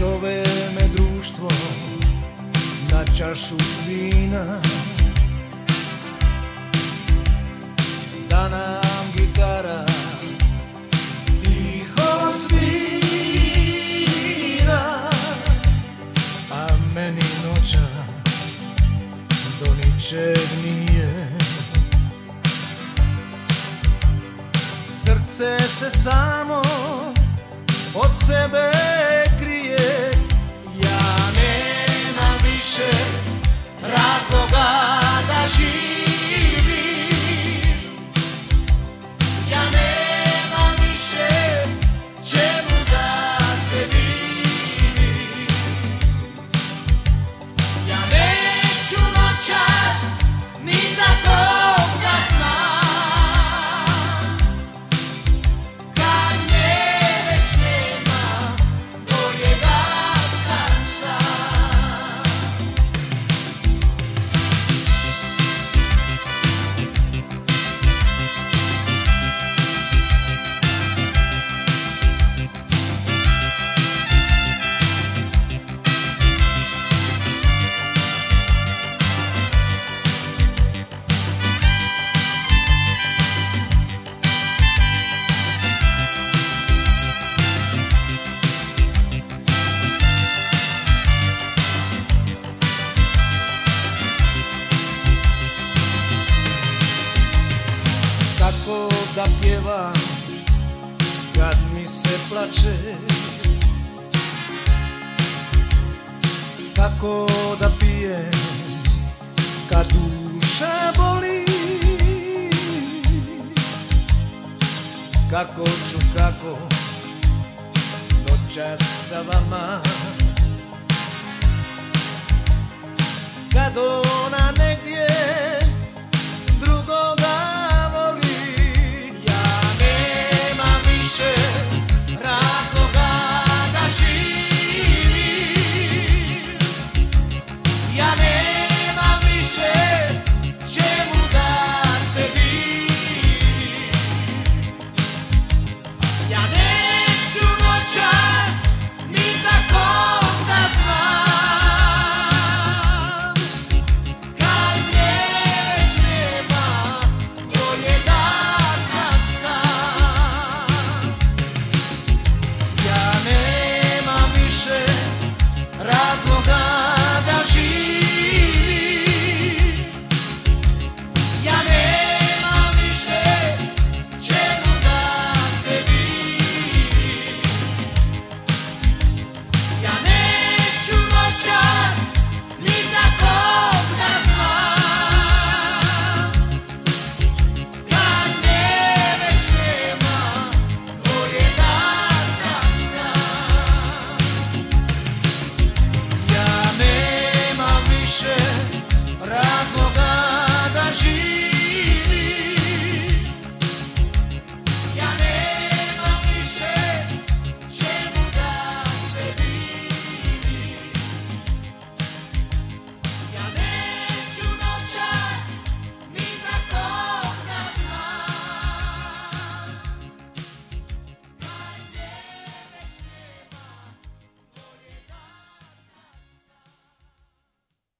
zove me društvo na čašu vina, da nam gitara tiho svira, a meni noćas do ničeg nije. Srce se samo od sebe krije, ja nemam više razloga da živim, ja nemam više čemu da se divim, ja neću noćas ni za koga znam. Kako da pjevam kad mi se plače, kako da pijem kad duša boli, kako ću, kako noćas sa vama, kad ona ne